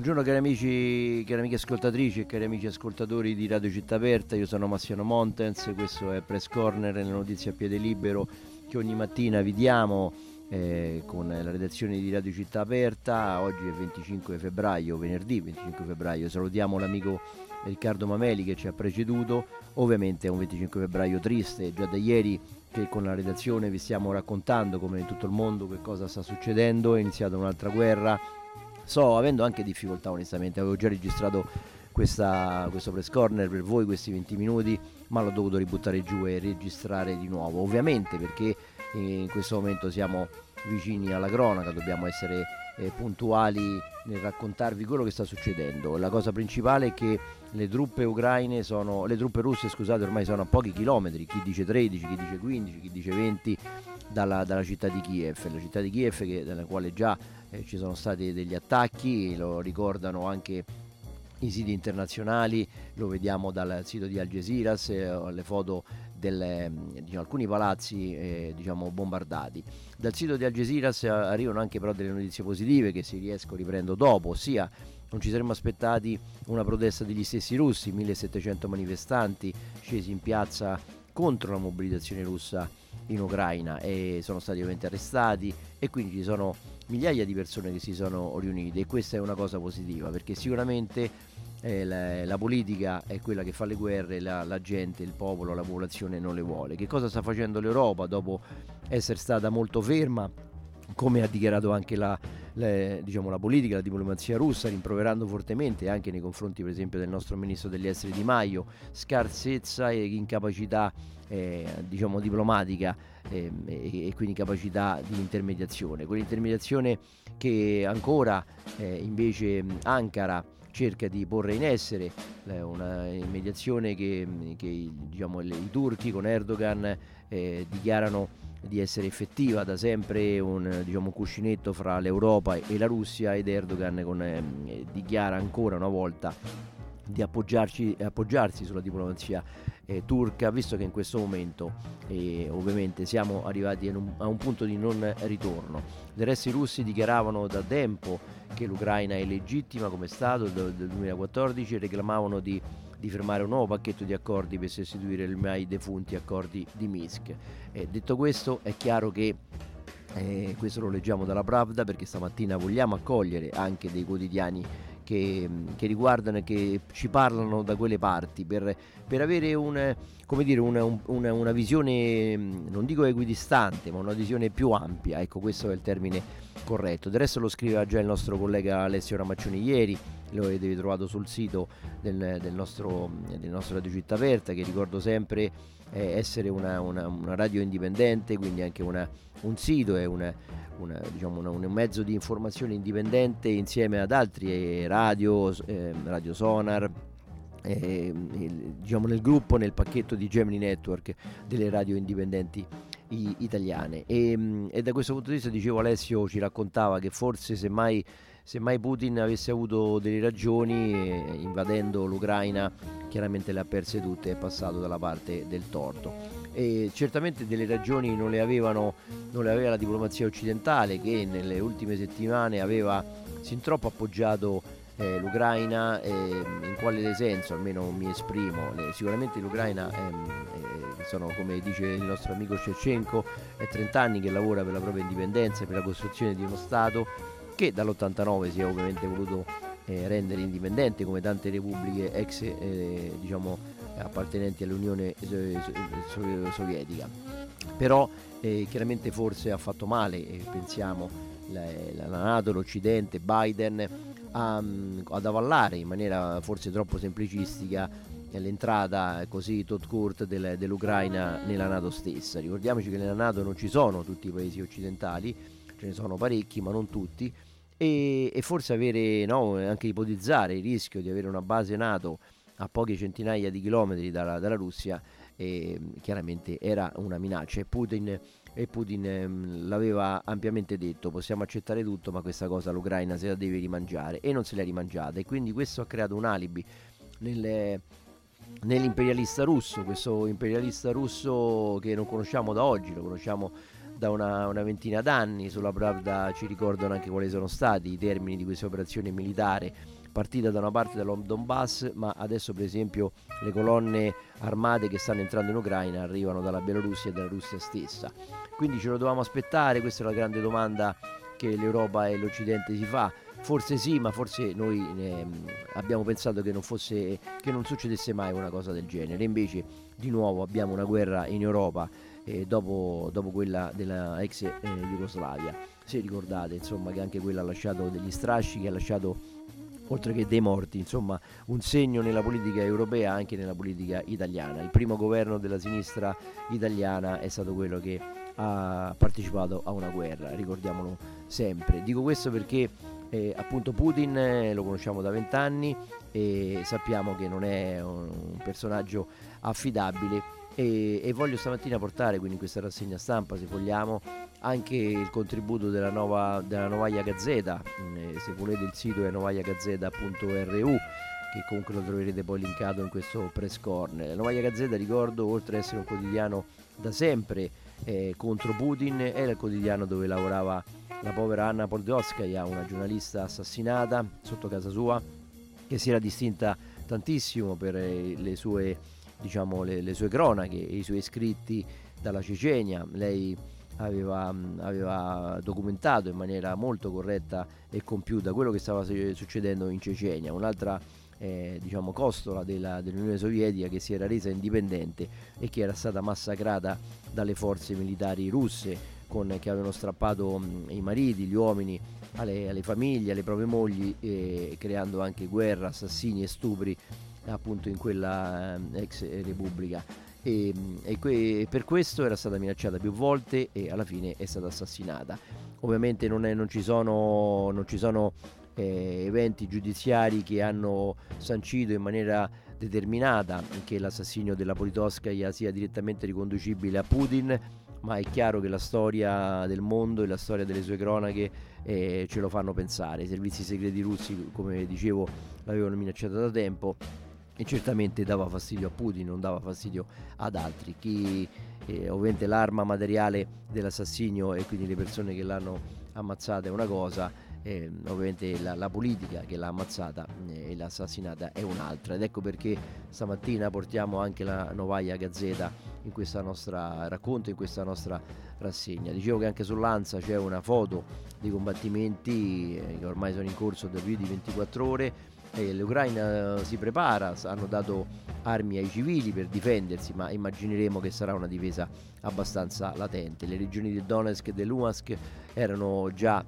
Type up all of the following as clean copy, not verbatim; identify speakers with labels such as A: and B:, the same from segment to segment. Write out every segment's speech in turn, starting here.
A: Buongiorno cari amici, cari amiche ascoltatrici e cari amici ascoltatori di Radio Città Aperta, io sono Massimiliano Montens, questo è Press Corner, le notizie a piede libero che ogni mattina vi diamo con la redazione di Radio Città Aperta. Oggi è 25 febbraio, venerdì 25 febbraio, salutiamo l'amico Riccardo Mameli che ci ha preceduto. Ovviamente è un 25 febbraio triste, già da ieri che con la redazione vi stiamo raccontando come in tutto il mondo che cosa sta succedendo, è iniziata un'altra guerra. Sto avendo anche difficoltà onestamente, avevo già registrato questo press corner per voi, questi 20 minuti, ma l'ho dovuto ributtare giù e registrare di nuovo, ovviamente perché in questo momento siamo vicini alla cronaca, dobbiamo essere puntuali nel raccontarvi quello che sta succedendo. La cosa principale è che le truppe russe, scusate, ormai sono a pochi chilometri, chi dice 13, chi dice 15, chi dice 20 dalla città di Kiev, la città di Kiev nella quale già ci sono stati degli attacchi, lo ricordano anche i siti internazionali, lo vediamo dal sito di Al Jazeera, le foto di alcuni palazzi bombardati. Dal sito di Al Jazeera arrivano anche però delle notizie positive che riprendo dopo, ossia non ci saremmo aspettati una protesta degli stessi russi, 1700 manifestanti scesi in piazza contro la mobilitazione russa in Ucraina e sono stati ovviamente arrestati, e quindi ci sono migliaia di persone che si sono riunite, e questa è una cosa positiva perché sicuramente la politica è quella che fa le guerre, la gente, il popolo, la popolazione non le vuole. Che cosa sta facendo l'Europa dopo essere stata molto ferma, come ha dichiarato anche la politica, la diplomazia russa, rimproverando fortemente anche nei confronti per esempio del nostro ministro degli esteri Di Maio scarsezza e incapacità diplomatica e quindi capacità di intermediazione, quell'intermediazione che ancora invece Ankara cerca di porre in essere, una mediazione che i turchi con Erdogan dichiarano di essere effettiva da sempre, un cuscinetto fra l'Europa e la Russia, ed Erdogan dichiara ancora una volta di appoggiarsi sulla diplomazia turca, visto che in questo momento ovviamente siamo arrivati a un punto di non ritorno. Del resto i russi dichiaravano da tempo che l'Ucraina è legittima come Stato dal 2014 e reclamavano di firmare un nuovo pacchetto di accordi per sostituire i mai defunti accordi di Minsk. Detto questo, è chiaro che questo lo leggiamo dalla Pravda, perché stamattina vogliamo accogliere anche dei quotidiani che riguardano e che ci parlano da quelle parti per avere una visione, non dico equidistante, ma una visione più ampia. Ecco, questo è il termine corretto. Del resto lo scriveva già il nostro collega Alessio Ramaccioni ieri, lo avete trovato sul sito del nostro Radio Città Aperta, che ricordo sempre essere una radio indipendente, quindi anche un sito e un mezzo di informazione indipendente insieme ad altri Radio Sonar, nel gruppo, nel pacchetto di Gemini Network delle radio indipendenti italiane, e da questo punto di vista, dicevo, Alessio ci raccontava che forse semmai Putin avesse avuto delle ragioni, invadendo l'Ucraina chiaramente le ha perse tutte e è passato dalla parte del torto, e certamente delle ragioni non le aveva la diplomazia occidentale, che nelle ultime settimane aveva sin troppo appoggiato l'Ucraina. In quale senso? Almeno mi esprimo. Sicuramente l'Ucraina sono, come dice il nostro amico Shevchenko, è 30 anni che lavora per la propria indipendenza e per la costruzione di uno Stato che dall'89 si è ovviamente voluto rendere indipendente, come tante repubbliche ex appartenenti all'Unione Sovietica. Però chiaramente forse ha fatto male, pensiamo la NATO, l'Occidente, Biden ad avallare in maniera forse troppo semplicistica l'entrata così tot court dell'Ucraina nella NATO stessa. Ricordiamoci che nella NATO non ci sono tutti i paesi occidentali, ce ne sono parecchi ma non tutti, e forse anche ipotizzare il rischio di avere una base NATO a poche centinaia di chilometri dalla Russia chiaramente era una minaccia, e Putin l'aveva ampiamente detto: possiamo accettare tutto, ma questa cosa l'Ucraina se la deve rimangiare, e non se l'è rimangiata, e quindi questo ha creato un alibi nell'imperialista russo, questo imperialista russo che non conosciamo da oggi, lo conosciamo da una ventina d'anni. Sulla Pravda ci ricordano anche quali sono stati i termini di questa operazione militare partita da una parte dal Donbass, ma adesso per esempio le colonne armate che stanno entrando in Ucraina arrivano dalla Bielorussia e dalla Russia stessa. Quindi ce lo dovevamo aspettare? Questa è la grande domanda che l'Europa e l'Occidente si fa. Forse sì, ma forse noi abbiamo pensato che non succedesse mai una cosa del genere. Invece di nuovo abbiamo una guerra in Europa, dopo quella della ex Jugoslavia. Se ricordate, insomma, che anche quella ha lasciato degli strascichi, ha lasciato, oltre che dei morti, insomma, un segno nella politica europea, anche nella politica italiana. Il primo governo della sinistra italiana è stato quello che ha partecipato a una guerra, ricordiamolo sempre. Dico questo perché appunto Putin lo conosciamo da 20 anni e sappiamo che non è un personaggio affidabile, e voglio stamattina portare quindi in questa rassegna stampa, se vogliamo, anche il contributo della Novaja Gazeta. Se volete il sito è novajagazeta.ru, che comunque lo troverete poi linkato in questo press corner. La Novaja Gazeta, ricordo, oltre ad essere un quotidiano da sempre contro Putin, era il quotidiano dove lavorava la povera Anna Politkovskaja, una giornalista assassinata sotto casa sua, che si era distinta tantissimo per le sue, diciamo, le sue cronache e i suoi scritti dalla Cecenia. Lei aveva documentato in maniera molto corretta e compiuta quello che stava succedendo in Cecenia, un'altra diciamo costola dell'Unione Sovietica che si era resa indipendente e che era stata massacrata dalle forze militari russe, che avevano strappato i mariti, gli uomini alle famiglie, alle proprie mogli, creando anche guerra, assassinii e stupri appunto in quella ex repubblica. E per questo era stata minacciata più volte e alla fine è stata assassinata. Ovviamente non ci sono eventi giudiziari che hanno sancito in maniera determinata che l'assassinio della Politkovskaja sia direttamente riconducibile a Putin, ma è chiaro che la storia del mondo e la storia delle sue cronache ce lo fanno pensare. I servizi segreti russi, come dicevo, l'avevano minacciata da tempo e certamente dava fastidio a Putin, non dava fastidio ad altri. Ovviamente l'arma materiale dell'assassinio e quindi le persone che l'hanno ammazzata è una cosa, ovviamente la politica che l'ha ammazzata e l'ha assassinata è un'altra, ed ecco perché stamattina portiamo anche la Novaja Gazeta in questa nostra racconto, in questa nostra rassegna. Dicevo che anche sull'Ansa c'è una foto dei combattimenti che ormai sono in corso da più di 24 ore. L'Ucraina si prepara, hanno dato armi ai civili per difendersi, ma immagineremo che sarà una difesa abbastanza latente. Le regioni del Donetsk e del Luhansk erano già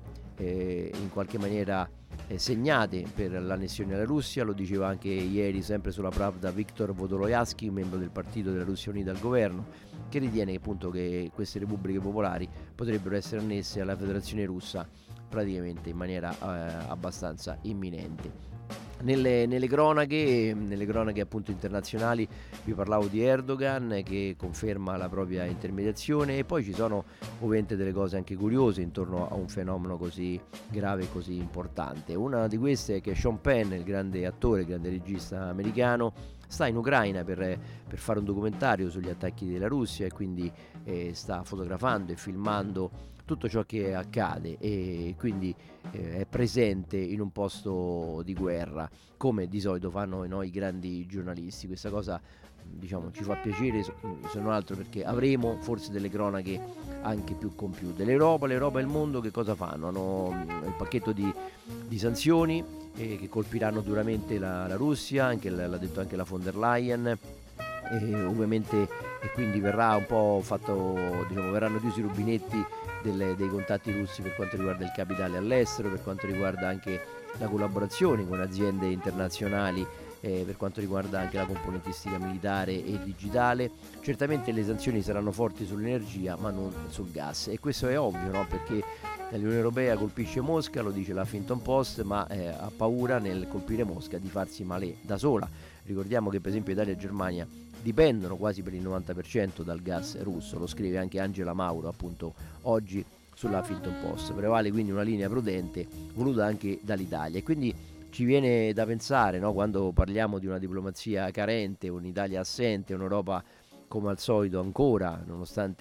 A: in qualche maniera segnate per l'annessione alla Russia. Lo diceva anche ieri, sempre sulla Pravda, Viktor Vodoloyatsky, membro del partito della Russia Unita al governo, che ritiene appunto che queste repubbliche popolari potrebbero essere annesse alla Federazione Russa praticamente in maniera abbastanza imminente. Nelle cronache appunto internazionali vi parlavo di Erdogan che conferma la propria intermediazione, e poi ci sono ovviamente delle cose anche curiose intorno a un fenomeno così grave e così importante. Una di queste è che Sean Penn, il grande attore, il grande regista americano, sta in Ucraina per fare un documentario sugli attacchi della Russia, e quindi sta fotografando e filmando tutto ciò che accade, e quindi è presente in un posto di guerra, come di solito fanno i grandi giornalisti. Questa cosa, diciamo, ci fa piacere, se non altro perché avremo forse delle cronache anche più compiute. L'Europa e il mondo che cosa fanno? Hanno il pacchetto di sanzioni che colpiranno duramente la Russia, l'ha detto anche la von der Leyen, ovviamente, e quindi verrà un po' fatto, diciamo, verranno chiusi i rubinetti dei contatti russi per quanto riguarda il capitale all'estero, per quanto riguarda anche la collaborazione con aziende internazionali, per quanto riguarda anche la componentistica militare e digitale. Certamente le sanzioni saranno forti sull'energia, ma non sul gas, e questo è ovvio, no? Perché l'Unione Europea colpisce Mosca, lo dice la Huffington Post, ma ha paura nel colpire Mosca di farsi male da sola. Ricordiamo che per esempio Italia e Germania dipendono quasi per il 90% dal gas russo, lo scrive anche Angela Mauro appunto oggi sulla Huffington Post. Prevale quindi una linea prudente voluta anche dall'Italia, e quindi ci viene da pensare, no, quando parliamo di una diplomazia carente, un'Italia assente, un'Europa come al solito ancora, nonostante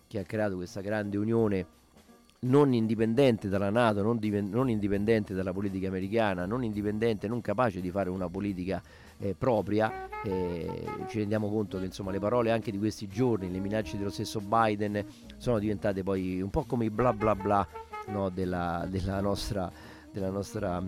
A: che ha creato questa grande unione non indipendente dalla NATO, non indipendente dalla politica americana, non indipendente, non capace di fare una politica propria. Ci rendiamo conto che insomma le parole anche di questi giorni, le minacce dello stesso Biden sono diventate poi un po' come i bla bla bla, no, della nostra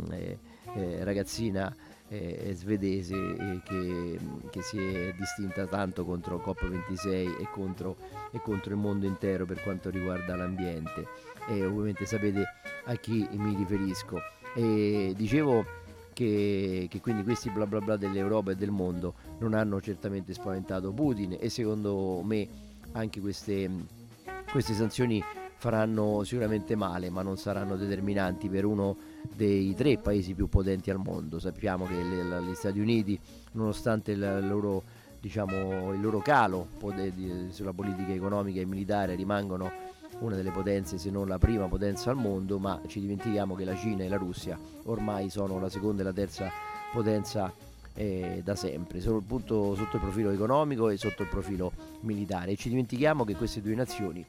A: ragazzina svedese che si è distinta tanto contro COP26 e contro il mondo intero per quanto riguarda l'ambiente, e ovviamente sapete a chi mi riferisco. E dicevo che quindi questi bla bla bla dell'Europa e del mondo non hanno certamente spaventato Putin, e secondo me anche queste sanzioni faranno sicuramente male, ma non saranno determinanti per uno dei 3 paesi più potenti al mondo. Sappiamo che gli Stati Uniti, nonostante il loro calo sulla politica economica e militare, rimangono una delle potenze, se non la prima potenza al mondo, ma ci dimentichiamo che la Cina e la Russia ormai sono la seconda e la terza potenza da sempre, sotto il profilo economico e sotto il profilo militare, e ci dimentichiamo che queste 2 nazioni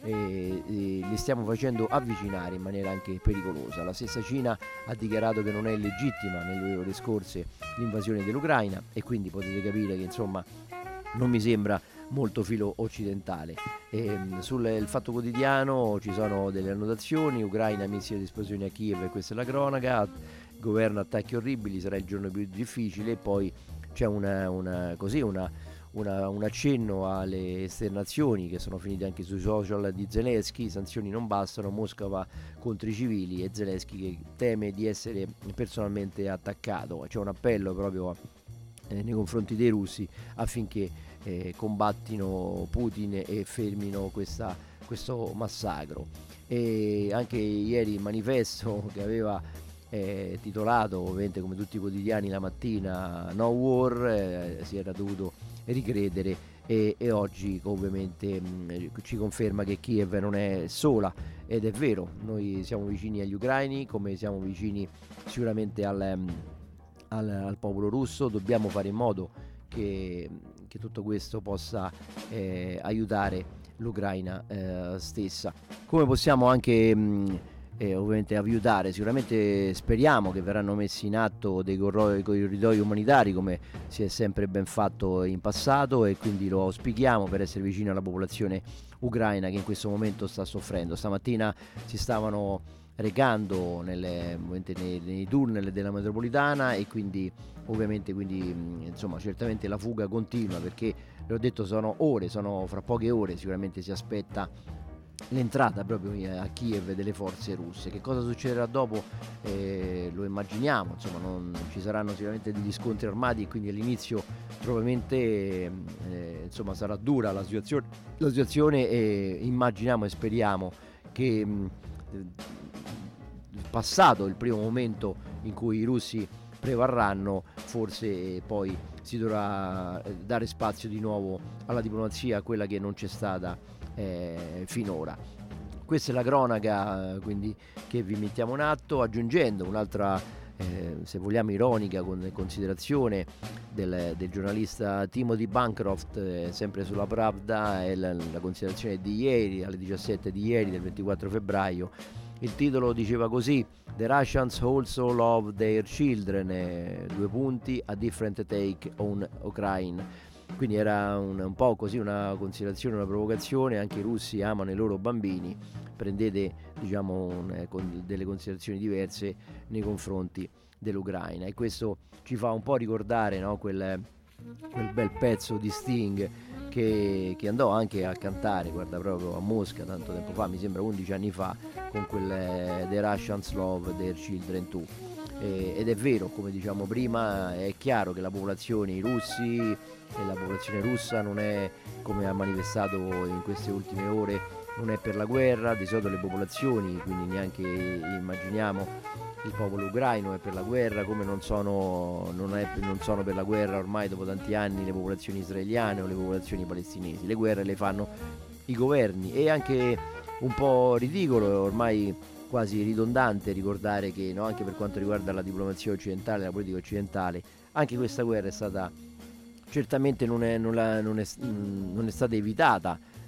A: li stiamo facendo avvicinare in maniera anche pericolosa. La stessa Cina ha dichiarato che non è legittima nelle ore scorse l'invasione dell'Ucraina, e quindi potete capire che insomma non mi sembra molto filo occidentale. Sul Fatto Quotidiano ci sono delle annotazioni: Ucraina, missili di esplosioni a Kiev, e questa è la cronaca. Governo, attacchi orribili, sarà il giorno più difficile. Poi c'è un accenno alle esternazioni che sono finite anche sui social di Zelensky. Sanzioni non bastano, Mosca va contro i civili, e Zelensky che teme di essere personalmente attaccato. C'è un appello proprio nei confronti dei russi affinché combattino Putin e fermino questo massacro. E anche ieri il manifesto, che aveva titolato ovviamente come tutti i quotidiani la mattina No War, si era dovuto ricredere, e oggi ovviamente ci conferma che Kiev non è sola, ed è vero. Noi siamo vicini agli ucraini, come siamo vicini sicuramente al popolo russo. Dobbiamo fare in modo che tutto questo possa aiutare l'Ucraina stessa. Come possiamo anche ovviamente aiutare? Sicuramente speriamo che verranno messi in atto dei corridoi umanitari, come si è sempre ben fatto in passato, e quindi lo auspichiamo per essere vicino alla popolazione ucraina che in questo momento sta soffrendo. Stamattina si stavano recando nei tunnel della metropolitana, e quindi ovviamente insomma certamente la fuga continua, perché l'ho detto, sono fra poche ore sicuramente si aspetta l'entrata proprio a Kiev delle forze russe. Che cosa succederà dopo lo immaginiamo, insomma non ci saranno sicuramente degli scontri armati, e quindi all'inizio probabilmente insomma sarà dura la situazione, e immaginiamo e speriamo che passato il primo momento in cui i russi prevarranno, forse poi si dovrà dare spazio di nuovo alla diplomazia, quella che non c'è stata finora. Questa è la cronaca quindi che vi mettiamo in atto, aggiungendo un'altra se vogliamo ironica considerazione del giornalista Timothy Bancroft, sempre sulla Pravda. È la considerazione di ieri, alle 17 di ieri, del 24 febbraio. Il titolo diceva così: The Russians also love their children, 2 punti, a different take on Ukraine. Quindi era un po' così una considerazione, una provocazione: anche i russi amano i loro bambini, prendete con delle considerazioni diverse nei confronti dell'Ucraina. E questo ci fa un po' ricordare, no, quel bel pezzo di Sting che andò anche a cantare, guarda, proprio a Mosca tanto tempo fa, mi sembra 11 anni fa, con quel The Russians love their children too. Ed è vero, come diciamo prima, è chiaro che la popolazione, i russi e la popolazione russa non è, come ha manifestato in queste ultime ore, non è per la guerra. Di solito le popolazioni, quindi neanche immaginiamo il popolo ucraino è per la guerra, come non sono per la guerra ormai dopo tanti anni le popolazioni israeliane o le popolazioni palestinesi. Le guerre le fanno i governi. È anche un po' ridicolo, ormai quasi ridondante, ricordare che, no, anche per quanto riguarda la diplomazia occidentale, la politica occidentale, anche questa guerra è stata certamente non è stata evitata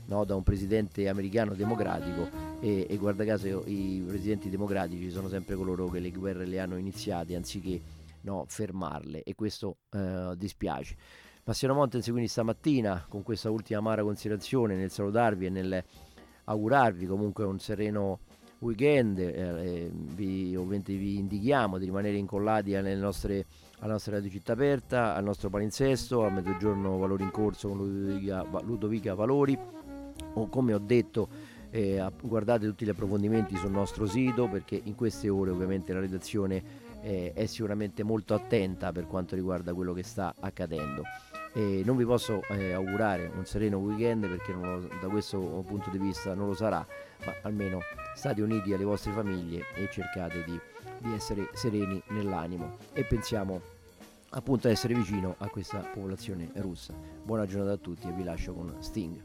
A: no, da un presidente americano democratico, e guarda caso i presidenti democratici sono sempre coloro che le guerre le hanno iniziate anziché, no, fermarle, e questo dispiace. Massimo Montens quindi stamattina, con questa ultima amara considerazione, nel salutarvi e nel augurarvi comunque un sereno weekend, ovviamente vi indichiamo di rimanere incollati alla nostra Radio Città Aperta, al nostro palinsesto, a mezzogiorno Valori in Corso con Ludovica Valori, o come ho detto guardate tutti gli approfondimenti sul nostro sito, perché in queste ore ovviamente la redazione è sicuramente molto attenta per quanto riguarda quello che sta accadendo. Non vi posso augurare un sereno weekend, perché da questo punto di vista non lo sarà, ma almeno state uniti alle vostre famiglie e cercate di essere sereni nell'animo, e pensiamo appunto a essere vicino a questa popolazione russa. Buona giornata a tutti, e vi lascio con Sting.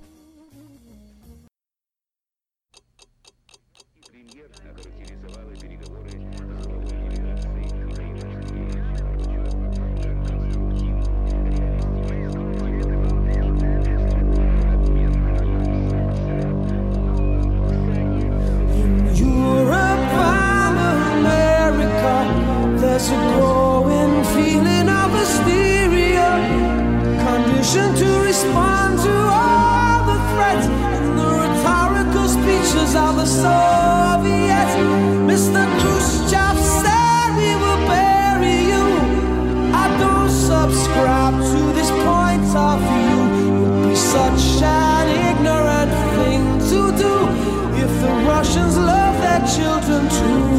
B: There's a growing feeling of hysteria, conditioned to respond to all the threats and the rhetorical speeches of the Soviets. Mr. Khrushchev said we will bury you. I don't subscribe to this point of view. It would be such an ignorant thing to do if the Russians love their children too.